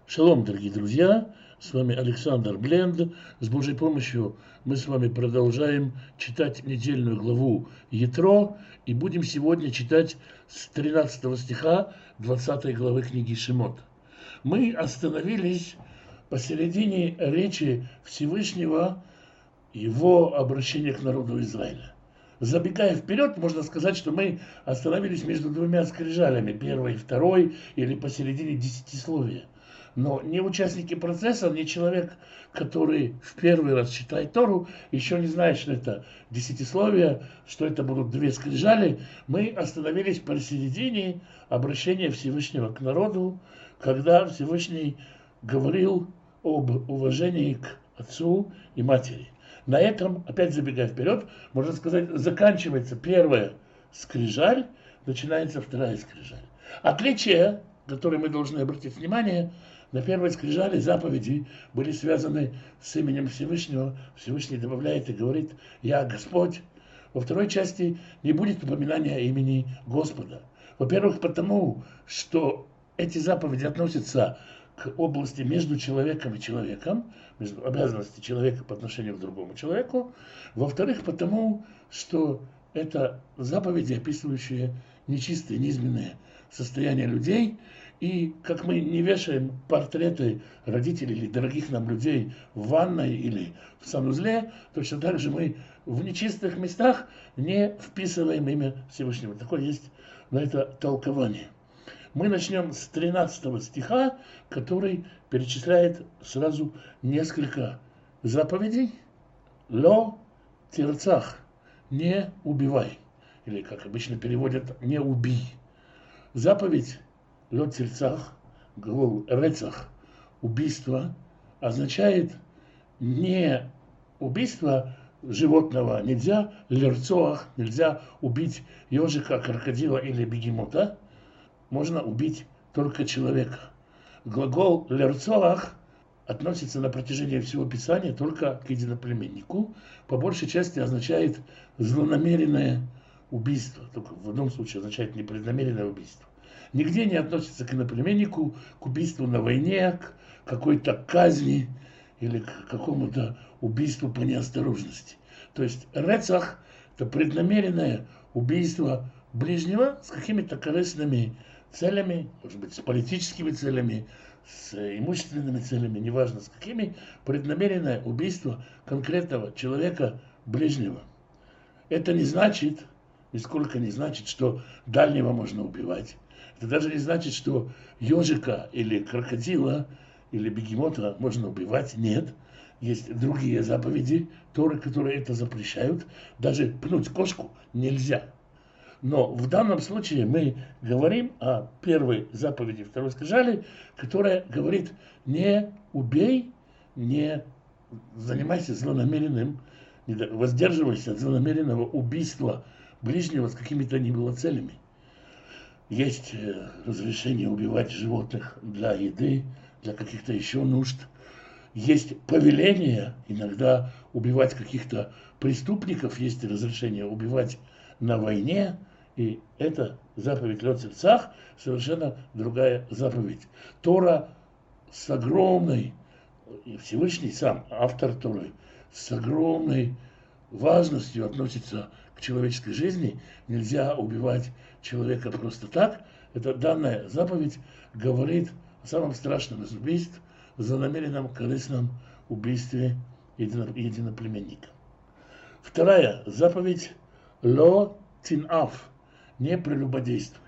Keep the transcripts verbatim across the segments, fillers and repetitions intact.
Шалом, дорогие друзья! С вами Александр Бленд. С Божьей помощью мы с вами продолжаем читать недельную главу Ятро. И будем сегодня читать с тринадцатого стиха двадцатой главы книги Шемот. Мы остановились посередине речи Всевышнего, его обращения к народу Израиля. Забегая вперед, можно сказать, что мы остановились между двумя скрижалями, первой и второй, или посередине десятисловия. Но ни участники процесса, ни человек, который в первый раз читает Тору, еще не знает, что это десятисловие, что это будут две скрижали. Мы остановились посередине обращения Всевышнего к народу, когда Всевышний говорил об уважении к отцу и матери. На этом, опять забегая вперед, можно сказать, заканчивается первая скрижаль, начинается вторая скрижаль. Отличие, которое мы должны обратить внимание, на первой скрижали заповеди были связаны с именем Всевышнего. Всевышний добавляет и говорит: «Я Господь». Во второй части не будет упоминания имени Господа. Во-первых, потому что эти заповеди относятся к области между человеком и человеком, между обязанности человека по отношению к другому человеку. Во-вторых, потому что это заповеди, описывающие нечистые, низменные состояния людей. И как мы не вешаем портреты родителей или дорогих нам людей в ванной или в санузле, точно так же мы в нечистых местах не вписываем имя Всевышнего. Такое есть на это толкование. Мы начнем с тринадцатого стиха, который перечисляет сразу несколько заповедей. Ло тирцах, не убивай. Или, как обычно переводят, не убий. Заповедь ло тирцах, глагол рецах, убийство, означает не убийство животного. Нельзя лерцоах, нельзя убить ежика, крокодила или бегемота. Можно убить только человека. Глагол лерцоах относится на протяжении всего Писания только к единоплеменнику. По большей части означает злонамеренное убийство. Только в одном случае означает непреднамеренное убийство. Нигде не относится к иноплеменнику, к убийству на войне, к какой-то казни или к какому-то убийству по неосторожности. То есть рецах – это преднамеренное убийство ближнего с какими-то корыстными целями, может быть, с политическими целями, с имущественными целями, неважно с какими, преднамеренное убийство конкретного человека ближнего. Это не значит, нисколько не значит, что дальнего можно убивать. Это даже не значит, что ежика или крокодила или бегемота можно убивать. Нет. Есть другие заповеди Торы, которые это запрещают. Даже пнуть кошку нельзя. Но в данном случае мы говорим о первой заповеди второй скрижали, которая говорит: не убей, не занимайся злонамеренным, воздерживайся от злонамеренного убийства ближнего с какими-то ни было целями. Есть разрешение убивать животных для еды, для каких-то еще нужд. Есть повеление иногда убивать каких-то преступников, есть разрешение убивать на войне. И это заповедь ло тирцах, совершенно другая заповедь. Тора с огромной, Всевышний сам, автор Торы, с огромной важностью относится к человеческой жизни. Нельзя убивать человека просто так. Эта данная заповедь говорит о самом страшном из убийств, за намеренном корыстном убийстве единоплеменника. Вторая заповедь ло тинав, не прелюбодействуй.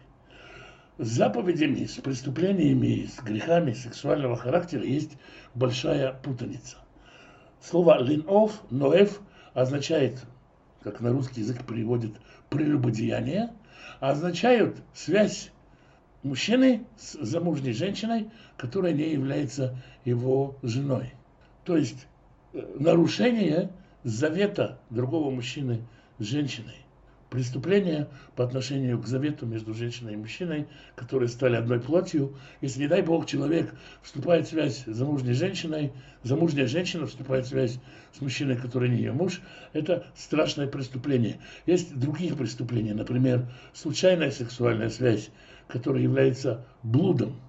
С заповедями, с преступлениями, с грехами сексуального характера есть большая путаница. Слово линов, ноэф означает, как на русский язык переводит, прелюбодеяние, а означают связь мужчины с замужней женщиной, которая не является его женой. То есть нарушение завета другого мужчины с женщиной. Преступление по отношению к завету между женщиной и мужчиной, которые стали одной плотью. Если, не дай Бог, человек вступает в связь с замужней женщиной, замужняя женщина вступает в связь с мужчиной, который не ее муж, это страшное преступление. Есть другие преступления, например, случайная сексуальная связь, которая является блудом.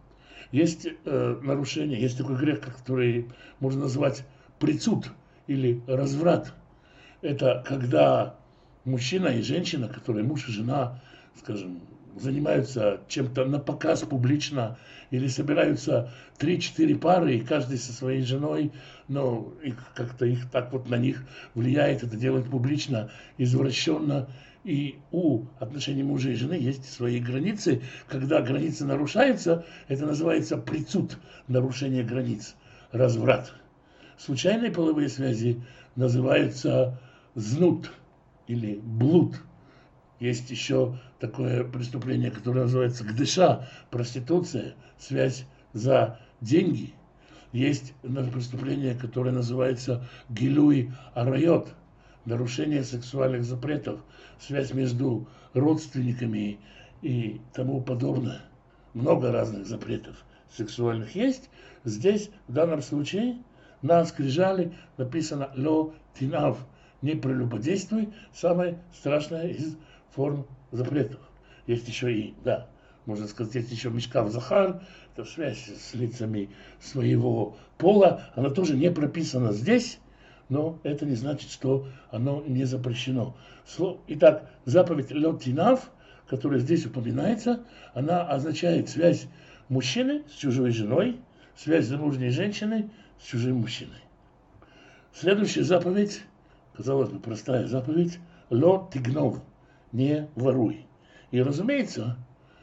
Есть э, нарушение, есть такой грех, который можно назвать прицуд или разврат. Это когда мужчина и женщина, которые муж и жена, скажем, занимаются чем-то на показ публично, или собираются три-четыре пары, и каждый со своей женой, но их, как-то их так вот на них влияет, это делают публично, извращенно. И у отношений мужа и жены есть свои границы. Когда границы нарушаются, это называется прицуд, нарушение границ, разврат. Случайные половые связи называются знут или блуд. Есть еще такое преступление, которое называется гдыша, проституция, связь за деньги. Есть преступление, которое называется гилуй арайот, нарушение сексуальных запретов, связь между родственниками и тому подобное. Много разных запретов сексуальных есть. Здесь, в данном случае, на скрижали написано «ло тинав», не прелюбодействуй, самое страшное из форм запретов. Есть еще и, да, можно сказать, есть еще мишкав захар, это связь с лицами своего пола, она тоже не прописана здесь, но это не значит, что оно не запрещено. Итак, заповедь «ло тинав», которая здесь упоминается, она означает связь мужчины с чужой женой, связь замужней женщины с чужим мужчиной. Следующая заповедь, казалось бы, простая заповедь, «ло тигнов», не воруй. И, разумеется,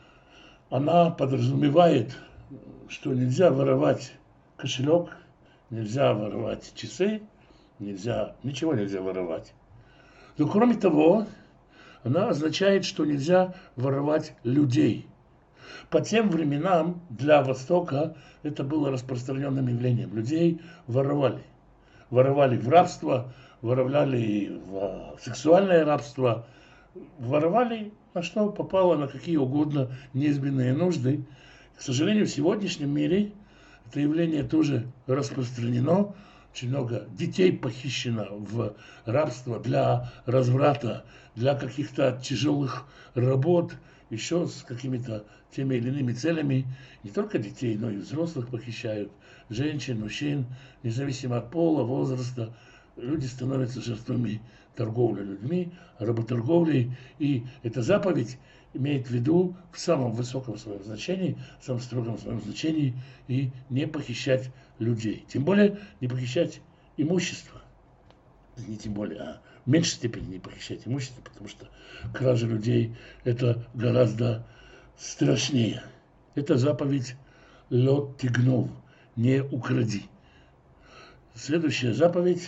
она подразумевает, что нельзя воровать кошелек, нельзя воровать часы, нельзя, ничего нельзя воровать. Но, кроме того, она означает, что нельзя воровать людей. По тем временам для Востока это было распространенным явлением. Людей воровали. Воровали в рабство, воровали в сексуальное рабство, воровали на что попало, на какие угодно неизбежные нужды. К сожалению, в сегодняшнем мире это явление тоже распространено. Очень много детей похищено в рабство для разврата, для каких-то тяжелых работ, еще с какими-то теми или иными целями. Не только детей, но и взрослых похищают, женщин, мужчин, независимо от пола, возраста. Люди становятся жертвами торговли людьми, работорговлей. И эта заповедь имеет в виду в самом высоком своем значении, в самом строгом своем значении, и не похищать людей. Тем более не похищать имущество. Не тем более, а в меньшей степени не похищать имущество, потому что кража людей это гораздо страшнее. Это заповедь «ло тигнов», не укради. Следующая заповедь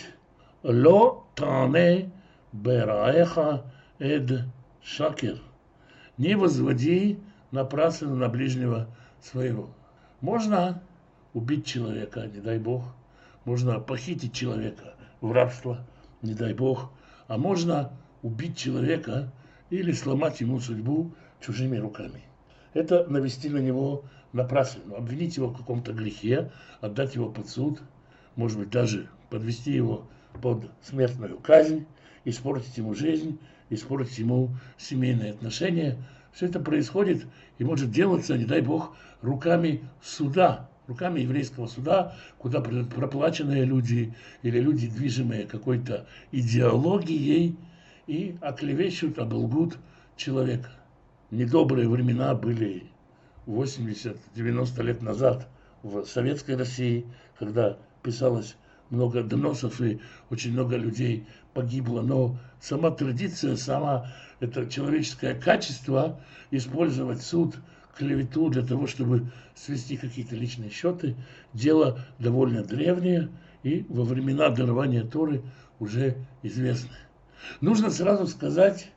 «ло тане бераэха эд шакер». Не возводи напрасно на ближнего своего. Можно убить человека, не дай Бог. Можно похитить человека в рабство, не дай Бог. А можно убить человека или сломать ему судьбу чужими руками. Это навести на него напраслину, обвинить его в каком-то грехе, отдать его под суд, может быть, даже подвести его под смертную казнь, испортить ему жизнь, испортить ему семейные отношения. Все это происходит и может делаться, не дай Бог, руками суда, руками еврейского суда, куда проплаченные люди или люди, движимые какой-то идеологией, и оклевещут, оболгут человека. Недобрые времена были восемьдесят-девяносто лет назад в Советской России, когда писалось много доносов и очень много людей погибло. Но сама традиция, сама это человеческое качество использовать суд, клевету для того, чтобы свести какие-то личные счеты, дело довольно древнее и во времена дарования Торы уже известное. Нужно сразу сказать,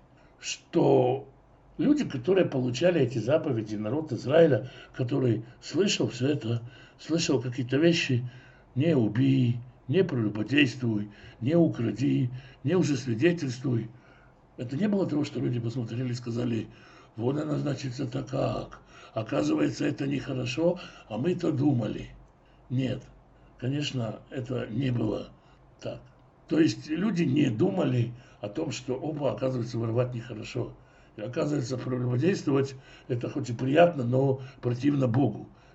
что люди, которые получали эти заповеди, народ Израиля, который слышал все это, слышал какие-то вещи, не убей, не прелюбодействуй, не укради, не лжесвидетельствуй. Это не было того, что люди посмотрели и сказали, вот она, значит, это как. Оказывается, это нехорошо, а мы-то думали. Нет, конечно, это не было так. То есть люди не думали о том, что, опа, оказывается, воровать нехорошо. И оказывается, прелюбодействовать, это хоть и приятно, но противно Богу.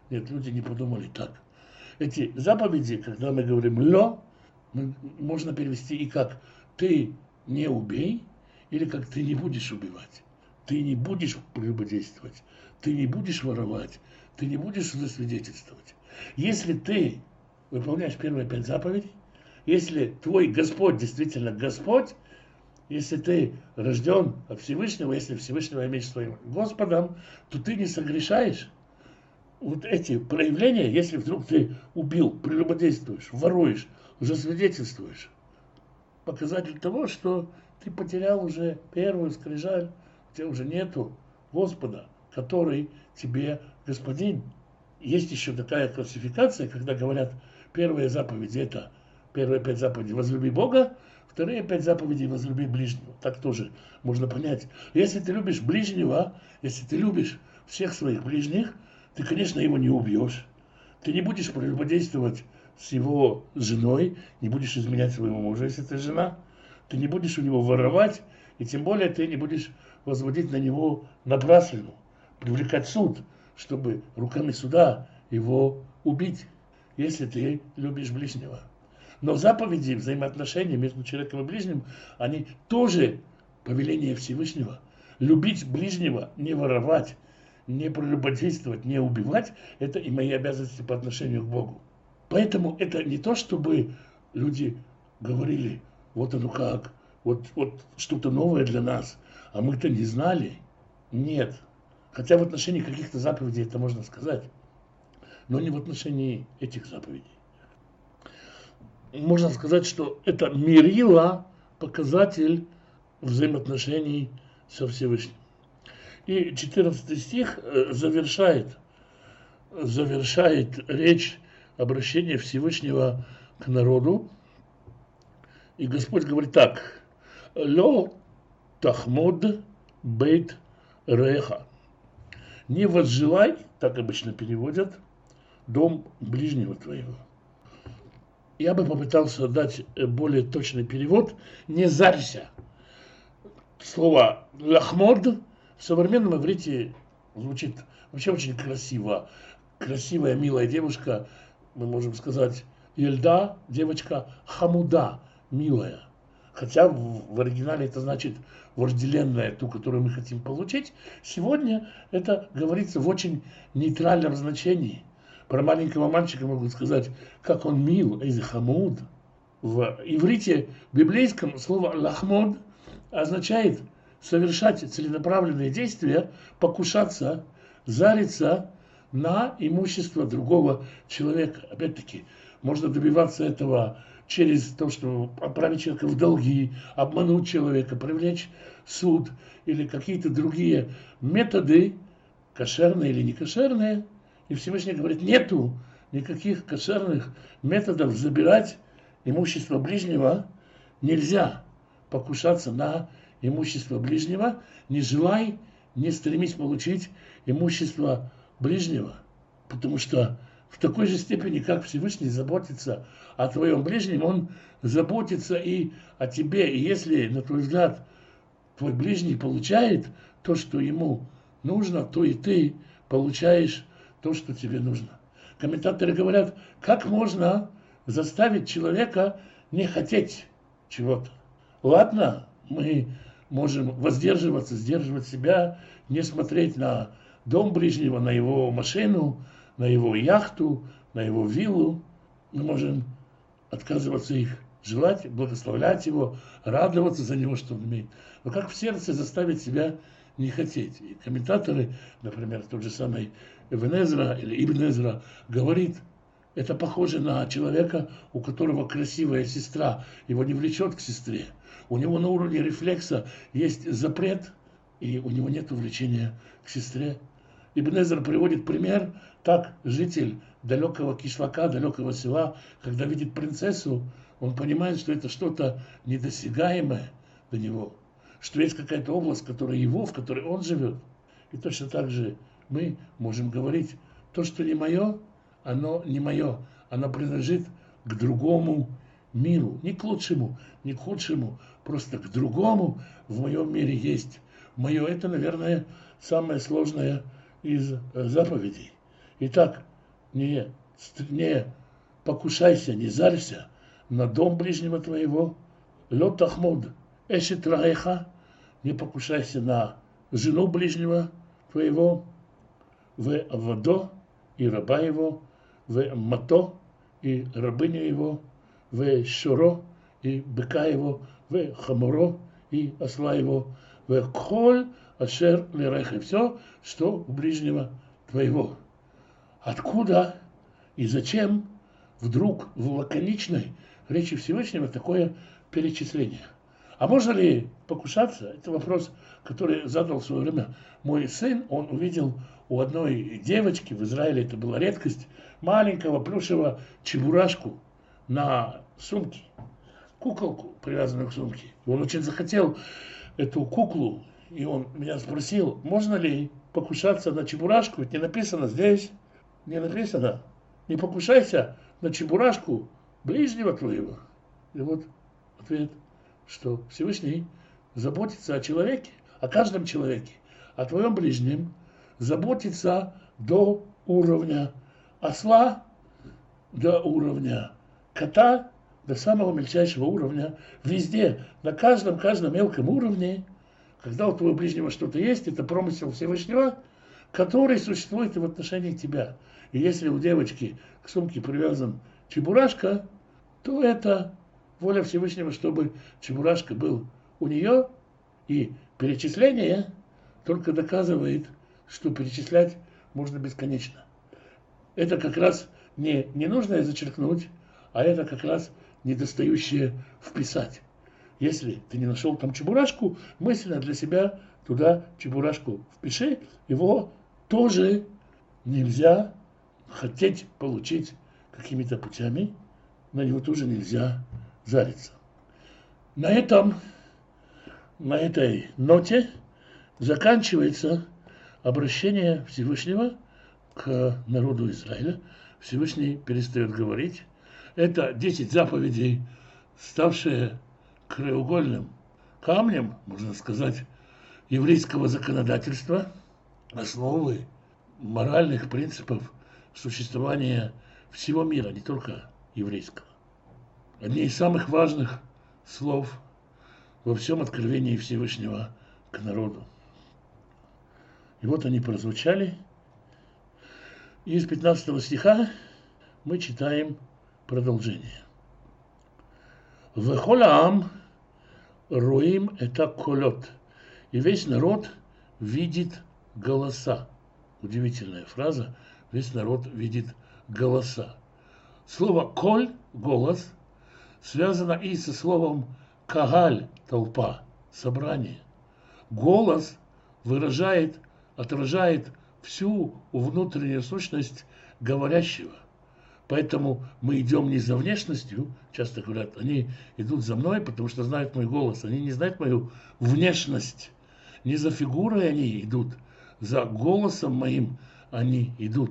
Нет, люди не подумали так. Эти заповеди, когда мы говорим «ло», можно перевести и как «ты не убей», или как «ты не будешь убивать», «ты не будешь прелюбодействовать», «ты не будешь воровать», «ты не будешь засвидетельствовать». Если ты выполняешь первые пять заповедей, если твой Господь действительно Господь, если ты рожден от Всевышнего, если Всевышнего имеешь своим Господом, то ты не согрешаешь. Вот эти проявления, если вдруг ты убил, прелюбодействуешь, воруешь, засвидетельствуешь, показатель того, что ты потерял уже первую скрижаль, у тебя уже нету Господа, который тебе господин. Есть еще такая классификация, когда говорят, первые заповеди это первые пять заповедей возлюби Бога, вторые пять заповедей возлюби ближнего. Так тоже можно понять. Если ты любишь ближнего, если ты любишь всех своих ближних, ты, конечно, его не убьешь. Ты не будешь прелюбодействовать с его женой, не будешь изменять своему мужу, если ты жена. Ты не будешь у него воровать, и тем более ты не будешь возводить на него напраслину, привлекать суд, чтобы руками суда его убить, если ты любишь ближнего. Но заповеди, взаимоотношения между человеком и ближним, они тоже повеление Всевышнего. Любить ближнего, не воровать, не прелюбодействовать, не убивать, это и мои обязанности по отношению к Богу. Поэтому это не то, чтобы люди говорили, вот оно как, вот, вот что-то новое для нас, а мы-то не знали. Нет. Хотя в отношении каких-то заповедей это можно сказать, но не в отношении этих заповедей. Можно сказать, что это мерило, показатель взаимоотношений со Всевышним. И четырнадцатый стих завершает, завершает речь обращения Всевышнего к народу. И Господь говорит так: «Ло тахмод бейт реха». Не возжелай, так обычно переводят, дом ближнего твоего. Я бы попытался дать более точный перевод. Не зарься. Слово лахмод в современном иврите звучит вообще очень красиво. Красивая, милая девушка, мы можем сказать, ельда, девочка, хамуда, милая. Хотя в, в оригинале это значит вожделенная, ту, которую мы хотим получить. Сегодня это говорится в очень нейтральном значении. Про маленького мальчика могут сказать, как он мил, эйзи хамуд. В иврите библейском слово лахмод означает совершать целенаправленные действия, покушаться, зариться на имущество другого человека. Опять-таки, можно добиваться этого через то, что отправить человека в долги, обмануть человека, привлечь суд или какие-то другие методы, кошерные или не кошерные. И Всевышний говорит, нету никаких кошерных методов забирать имущество ближнего. Нельзя покушаться на имущество ближнего. Не желай, не стремись получить имущество ближнего. Потому что в такой же степени, как Всевышний заботится о твоем ближнем, он заботится и о тебе. И если, на твой взгляд, твой ближний получает то, что ему нужно, то и ты получаешь то, что тебе нужно. Комментаторы говорят, как можно заставить человека не хотеть чего-то. Ладно, мы можем воздерживаться, сдерживать себя, не смотреть на дом ближнего, на его машину, на его яхту, на его виллу. Мы можем отказываться их желать, благословлять его, радоваться за него, что он имеет. Но как в сердце заставить себя не хотеть? И комментаторы, например, тот же самый Ибн Эзра или Ибн Эзра говорит, это похоже на человека, у которого красивая сестра, его не влечет к сестре. У него на уровне рефлекса есть запрет, и у него нет влечения к сестре. Ибн Эзра приводит пример, так житель далекого кишлака, далекого села, когда видит принцессу, он понимает, что это что-то недосягаемое для него, что есть какая-то область, которая его, в которой он живет. И точно так же мы можем говорить, то, что не мое, оно не мое, оно принадлежит к другому миру, не к лучшему, не к худшему, просто к другому в моем мире есть. Мое это, наверное, самое сложное из заповедей. Итак, не, не покушайся, не зарься на дом ближнего твоего. Лот тахмуд эшет раэха, не покушайся на жену ближнего твоего. В авадо и раба его, в мато и рабыню его, в шуро и быка его, в хамуро и осла его, в кхоль ашер лерехе, все, что у ближнего твоего. Откуда и зачем вдруг в лаконичной речи Всевышнего такое перечисление? А можно ли покушаться? Это вопрос, который задал в свое время мой сын. Он увидел у одной девочки, в Израиле это была редкость, маленького плюшевого чебурашку на сумке, куколку, привязанную к сумке. И он очень захотел эту куклу, и он меня спросил, можно ли покушаться на чебурашку, ведь не написано здесь, не написано, не покушайся на чебурашку ближнего твоего. И вот ответ, что Всевышний заботится о человеке, о каждом человеке, о твоем ближнем, заботится до уровня осла, до уровня кота, до самого мельчайшего уровня, везде, на каждом, каждом мелком уровне, когда у твоего ближнего что-то есть, это промысел Всевышнего, который существует и в отношении тебя. И если у девочки к сумке привязан чебурашка, то это воля Всевышнего, чтобы чебурашка был у нее, и перечисление только доказывает, что перечислять можно бесконечно. Это как раз не ненужное зачеркнуть, а это как раз недостающее вписать. Если ты не нашел там чебурашку, мысленно для себя туда чебурашку впиши, его тоже нельзя хотеть получить какими-то путями, на него тоже нельзя зариться. На этом, на этой ноте заканчивается обращение Всевышнего к народу Израиля. Всевышний перестает говорить. Это десять заповедей, ставшие краеугольным камнем, можно сказать, еврейского законодательства, основы моральных принципов существования всего мира, не только еврейского. Одни из самых важных слов во всем откровении Всевышнего к народу. И вот они прозвучали. И из пятнадцатого стиха мы читаем продолжение. Вехолаам роим это колот. И весь народ видит голоса. Удивительная фраза. Весь народ видит голоса. Слово коль, голос, связано и со словом кагаль, толпа, собрание. Голос выражает, отражает всю внутреннюю сущность говорящего. Поэтому мы идем не за внешностью, часто говорят, они идут за мной, потому что знают мой голос. Они не знают мою внешность. Не за фигурой они идут, за голосом моим они идут.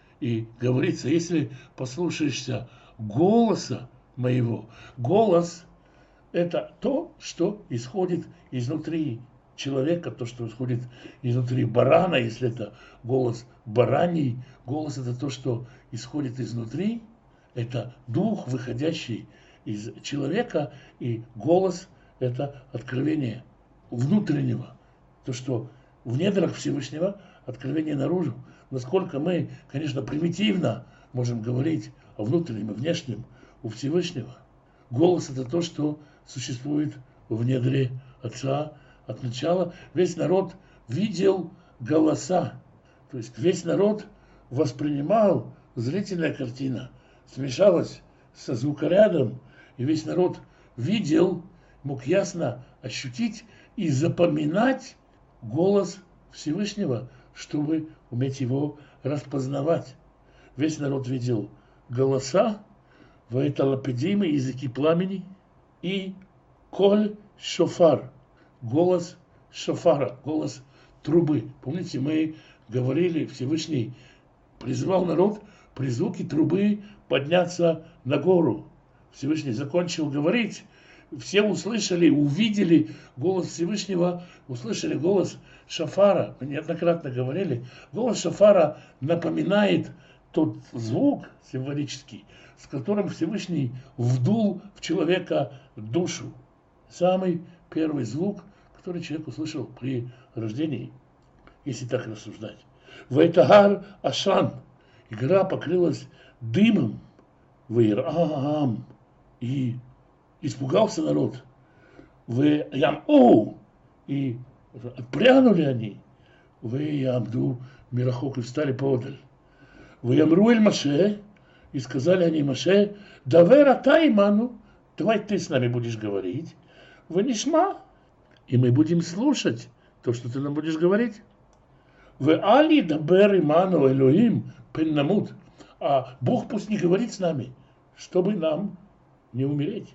И говорится, если послушаешься голоса моего, голос – это то, что исходит изнутри человека, то, что исходит изнутри барана, если это голос бараний, голос – это то, что исходит изнутри, это дух, выходящий из человека, и голос – это откровение внутреннего, то, что в недрах Всевышнего откровение наружу. Насколько мы, конечно, примитивно можем говорить о внутреннем и внешнем у Всевышнего. Голос – это то, что существует в недре Отца от начала. Весь народ видел голоса. То есть весь народ воспринимал, зрительная картина смешалась со звукорядом, и весь народ видел, мог ясно ощутить и запоминать голос Всевышнего, чтобы уметь его распознавать. Весь народ видел голоса, ваэталапедимы, языки пламени, и коль шофар, голос шофара, голос трубы. Помните, мы говорили, Всевышний призвал народ при звуке трубы подняться на гору. Всевышний закончил говорить, все услышали, увидели голос Всевышнего, услышали голос шофара. Мы неоднократно говорили, голос шофара напоминает тот звук символический, с которым Всевышний вдул в человека душу. Самый первый звук, который человек услышал при рождении, если так рассуждать. Вайтагар Ашан. И гора покрылась дымом. Вейраам. И испугался народ. Веяму. И отпрянули они. Веямду мирахок, и встали поодаль. Веямру эль Маше. И сказали они Маше: давай тайману, давай ты с нами будешь говорить. Венишма. И мы будем слушать то, что ты нам будешь говорить. Вы али дабер иману Элоим пеннамут. А Бог пусть не говорит с нами, чтобы нам не умереть.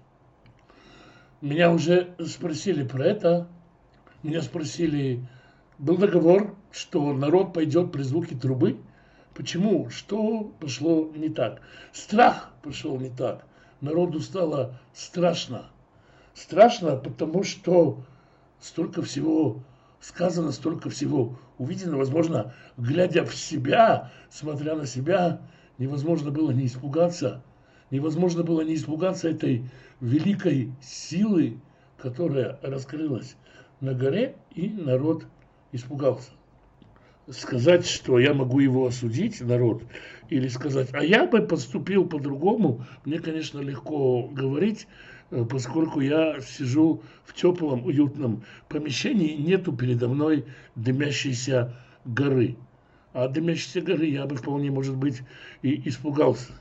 Меня уже спросили про это. Меня спросили, был договор, что народ пойдет при звуке трубы. Почему? Что пошло не так? Страх пошел не так. Народу стало страшно. Страшно, потому что столько всего сказано, столько всего увидено. Возможно, глядя в себя, смотря на себя, невозможно было не испугаться. Невозможно было не испугаться этой великой силы, которая раскрылась на горе, и народ испугался. Сказать, что я могу его осудить, народ, или сказать, а я бы поступил по-другому, мне, конечно, легко говорить, поскольку я сижу в теплом, уютном помещении, нету передо мной дымящейся горы. А от дымящейся горы я бы вполне, может быть, и испугался.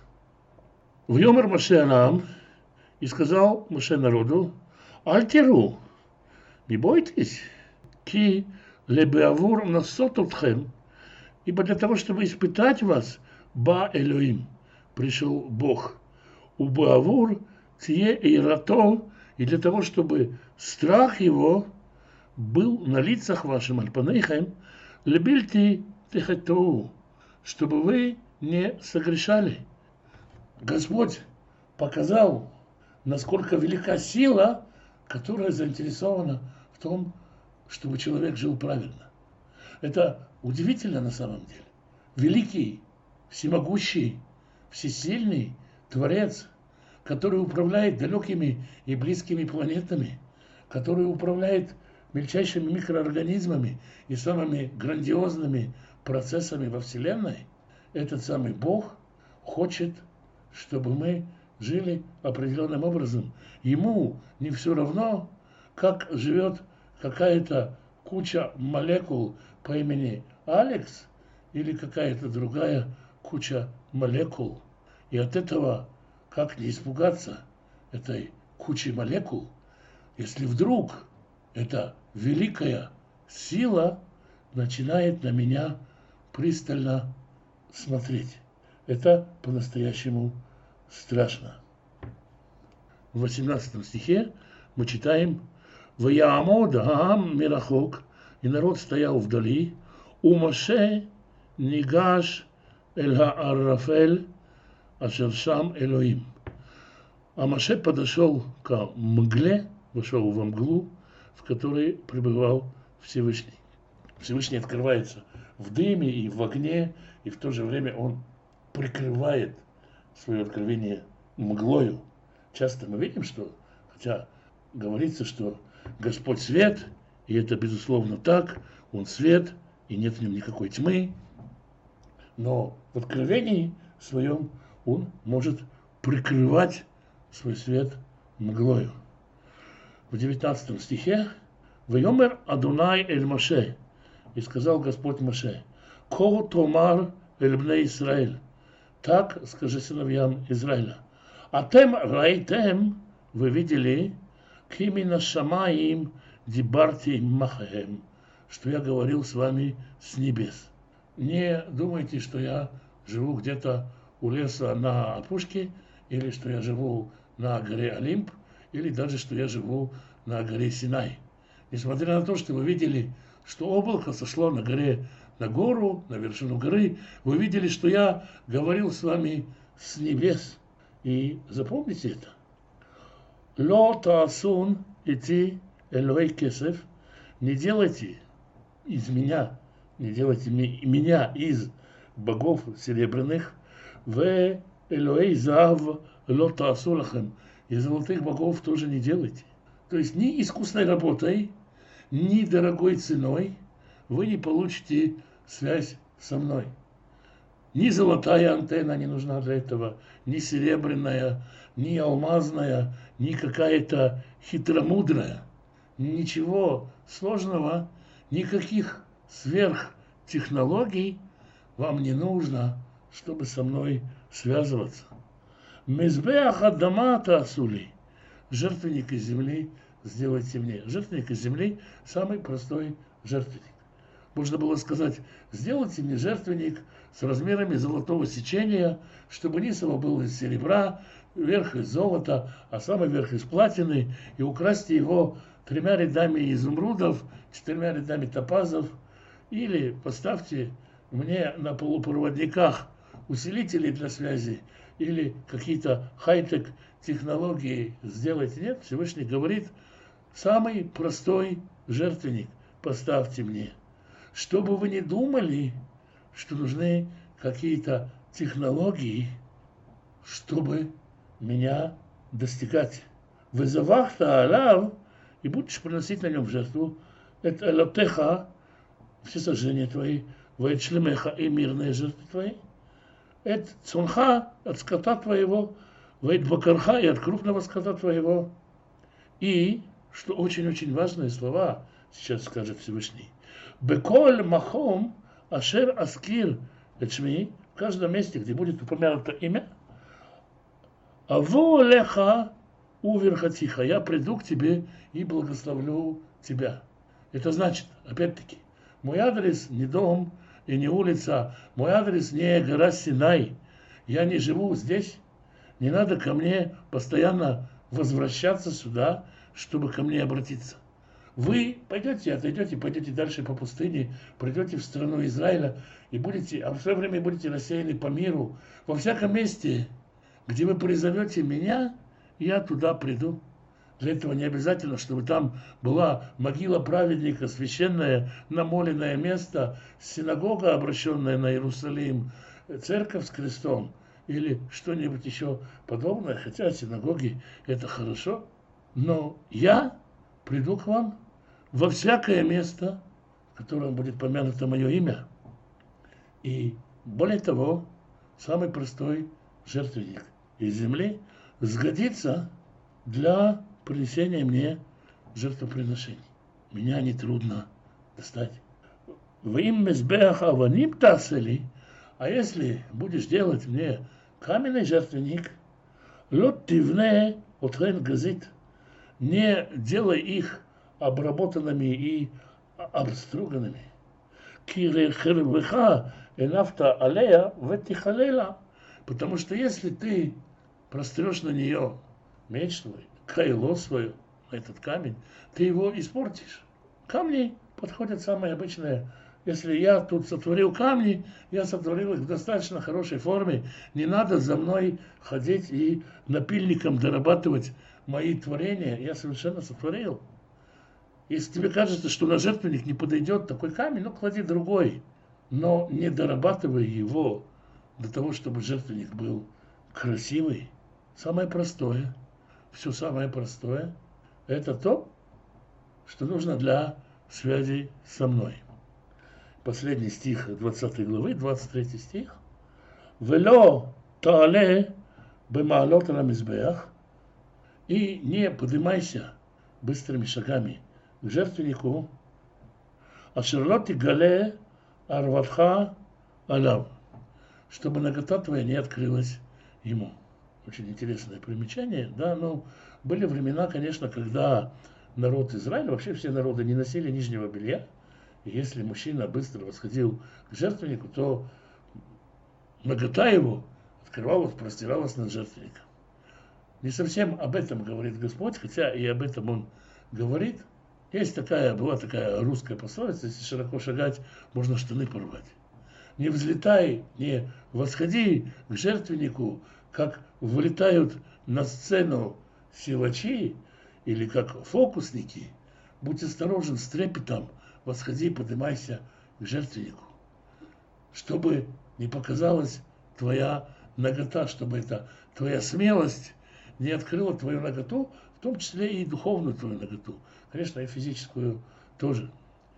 Вьомер Маше нам, и сказал Маше народу: Альтеру, не бойтесь, ки лебеавур насот утхем, ибо для того, чтобы испытать вас, ба Элоим, пришел Бог. У беавур тие ирато, и для того, чтобы страх его был на лицах вашим, альпанейхем, лебильти техетоу, чтобы вы не согрешали. Господь показал, насколько велика сила, которая заинтересована в том, чтобы человек жил правильно. Это удивительно на самом деле. Великий, всемогущий, всесильный Творец, который управляет далекими и близкими планетами, который управляет мельчайшими микроорганизмами и самыми грандиозными процессами во Вселенной, этот самый Бог хочет, чтобы мы жили определенным образом. Ему не все равно, как живет какая-то куча молекул по имени Алекс или какая-то другая куча молекул. И от этого как не испугаться этой кучи молекул, если вдруг эта великая сила начинает на меня пристально смотреть. Это по-настоящему страшно. В восемнадцатом стихе мы читаем: «Ваяамод аам мирахок», и народ стоял вдали, «У Маше нигаш эль хааррафель ашер шам Элоим». А Маше подошел к мгле, вошел во мглу, в которой пребывал Всевышний. Всевышний открывается в дыме и в огне, и в то же время он прикрывает свое откровение мглою. Часто мы видим, что, хотя говорится, что Господь свет, и это безусловно так, Он свет, и нет в нем никакой тьмы, но в откровении своем Он может прикрывать свой свет мглою. В девятнадцатом стихе: «Вайомер Адунай эль Маше», и сказал Господь Маше: «Ко томар эль бней Исраэль», так скажи сыновьям Израиля: «Атем раитем», вы видели, «кимина шамаим дибарти махаем», что я говорил с вами с небес. Не думайте, что я живу где-то у леса на опушке, или что я живу на горе Олимп, или даже что я живу на горе Синай. Несмотря на то, что вы видели, что облако сошло на горе, на гору, на вершину горы, вы видели, что я говорил с вами с небес. И запомните это. Ло таасун ити элой кесев, не делайте из меня, не делайте меня из богов серебряных, В Элоэй зав лота асулахем. И золотых богов тоже не делайте. То есть ни искусной работой, ни дорогой ценой вы не получите связь со мной. Ни золотая антенна не нужна для этого, ни серебряная, ни алмазная, ни какая-то хитромудрая. Ничего сложного, никаких сверхтехнологий вам не нужно, чтобы со мной связываться. Мизбеах адама таасули. Жертвенник из земли сделайте мне. Жертвенник из земли – самый простой жертвенник. Можно было сказать, сделайте мне жертвенник с размерами золотого сечения, чтобы низ его был из серебра, верх из золота, а самый верх из платины, и украсьте его тремя рядами изумрудов, четырьмя рядами топазов, или поставьте мне на полупроводниках усилители для связи, или какие-то хай-тек технологии сделайте. Нет, Всевышний говорит, самый простой жертвенник поставьте мне. Чтобы вы не думали, что нужны какие-то технологии, чтобы меня достигать. Вызавахта алав, и будешь приносить на нем в жертву, это элотеха, все сожжения твои, вэйчлемеха и мирные жертвы твои, это цунха от скота твоего, вэйдбакарха и от крупного скота твоего. И, что очень-очень важные слова, сейчас скажет Всевышний, беколь махом ашер аскир эчми, в каждом месте, где будет упомянуто имя, аву леха уверхатиха, я приду к тебе и благословлю тебя. Это значит, опять-таки, мой адрес не дом и не улица, мой адрес не гора Синай, я не живу здесь, не надо ко мне постоянно возвращаться сюда, чтобы ко мне обратиться. Вы пойдете, отойдете, пойдете дальше по пустыне, придете в страну Израиля и будете, а в свое время будете рассеяны по миру. Во всяком месте, где вы призовете меня, я туда приду. Для этого не обязательно, чтобы там была могила праведника, священное намоленное место, синагога, обращенная на Иерусалим, церковь с крестом или что-нибудь еще подобное. Хотя синагоги это хорошо, но я приду к вам во всякое место, в котором будет помянуто мое имя. И более того, самый простой жертвенник из земли сгодится для принесения мне жертвоприношений. Меня нетрудно достать. В им мезбеах аваним тасели, а если будешь делать мне каменный жертвенник, лот тивне отхен газит, не делай их обработанными и обструганными. Кирехервеха энафта алея ветихалела, потому что если ты прострешь на нее меч твой, кайло свое, этот камень, ты его испортишь. Камни подходят самые обычные. Если я тут сотворил камни, я сотворил их в достаточно хорошей форме. Не надо за мной ходить и напильником дорабатывать мои творения. Я совершенно сотворил. Если тебе кажется, что на жертвенник не подойдет такой камень, ну клади другой. Но не дорабатывай его для того, чтобы жертвенник был красивый. Самое простое. Все самое простое – это то, что нужно для связи со мной. Последний стих двадцатой главы, двадцать третий стих. «Вело таале бемаалот на мизбеах» и не поднимайся быстрыми шагами к жертвеннику, «ашерлот гале арватха алав», чтобы нагота твоя не открылась ему. Очень интересное примечание, да, но были времена, конечно, когда народ Израиля, вообще все народы не носили нижнего белья, и если мужчина быстро восходил к жертвеннику, то нагота его открывалась, простиралась над жертвенником. Не совсем об этом говорит Господь, хотя и об этом Он говорит. Есть такая, была такая русская пословица, если широко шагать, можно штаны порвать. Не взлетай, не восходи к жертвеннику, как вылетают на сцену силачи или как фокусники. Будь осторожен с трепетом, восходи, поднимайся к жертвеннику, чтобы не показалась твоя нагота, чтобы это твоя смелость не открыла твою наготу, в том числе и духовную твою наготу, конечно, и физическую тоже.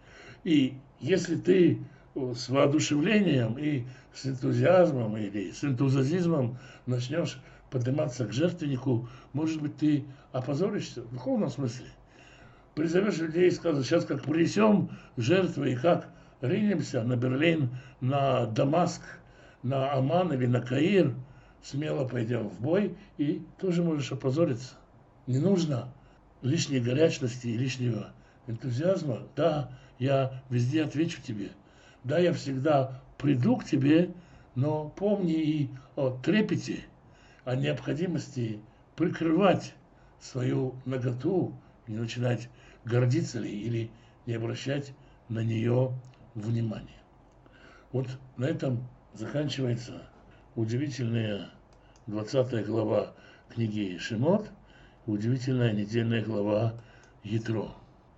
И если ты с воодушевлением и с энтузиазмом или с энтузиазмом начнешь подниматься к жертвеннику, может быть, ты опозоришься в духовном смысле. Призовешь людей и скажешь, сейчас как принесем жертвы и как ринемся на Берлин, на Дамаск, на Аман или на Каир, смело пойдем в бой, и тоже можешь опозориться. Не нужно лишней горячности и лишнего энтузиазма. Да, я везде отвечу тебе. Да, я всегда приду к тебе, но помни и о трепете, о необходимости прикрывать свою наготу, не начинать гордиться ли или не обращать на нее внимания. Вот на этом заканчивается удивительная двадцатая глава книги Шемот, удивительная недельная глава Ятро.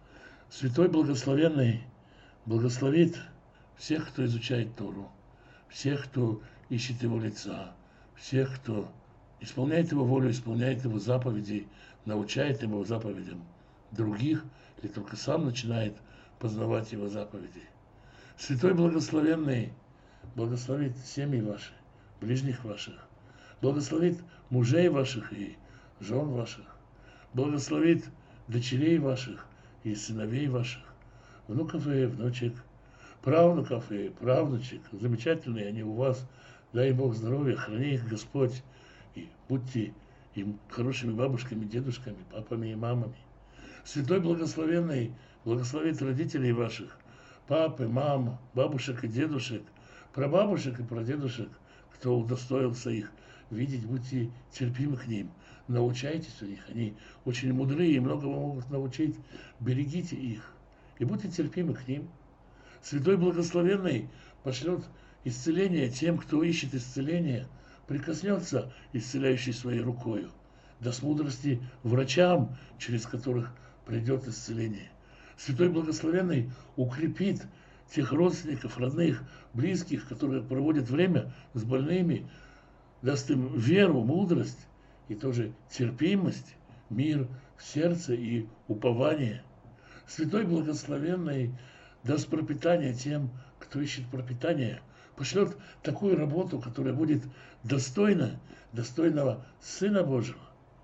Святой Благословенный благословит всех, кто изучает Тору, всех, кто ищет Его лица, всех, кто исполняет Его волю, исполняет Его заповеди, научает Его заповедям других, или только сам начинает познавать Его заповеди. Святой Благословенный благословит семьи ваши, ближних ваших, благословит мужей ваших и жен ваших, благословит дочерей ваших и сыновей ваших, внуков и внучек, правнуков и правнучек. Замечательные они у вас. Дай им Бог здоровья, храни их Господь. И будьте им хорошими бабушками, дедушками, папами и мамами. Святой Благословенный благословит родителей ваших, папы, мам, бабушек и дедушек, прабабушек и прадедушек, кто удостоился их видеть, будьте терпимы к ним, научайтесь у них, они очень мудрые и многого могут научить, берегите их и будьте терпимы к ним. Святой Благословенный пошлет исцеление тем, кто ищет исцеления, прикоснется исцеляющей своей рукою, даст мудрости врачам, через которых придет исцеление. Святой Благословенный укрепит тех родственников, родных, близких, которые проводят время с больными, даст им веру, мудрость и тоже терпимость, мир в сердце и упование. Святой Благословенный даст пропитание тем, кто ищет пропитание, пошлет такую работу, которая будет достойна, достойного Сына Божьего,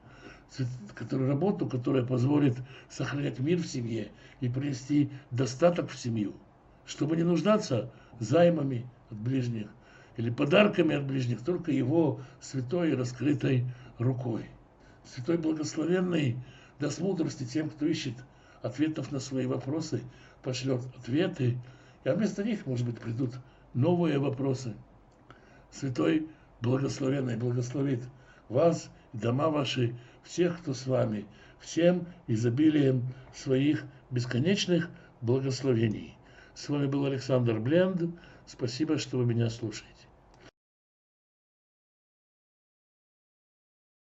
которую работу, которая позволит сохранять мир в семье и принести достаток в семью, чтобы не нуждаться займами от ближних или подарками от ближних, только Его святой и раскрытой рукой. Святой Благословенный даст мудрости тем, кто ищет ответов на свои вопросы, пошлет ответы, а вместо них, может быть, придут новые вопросы. Святой Благословенный благословит вас, дома ваши, всех, кто с вами, всем изобилием своих бесконечных благословений. С вами был Александр Бленд. Спасибо, что вы меня слушаете.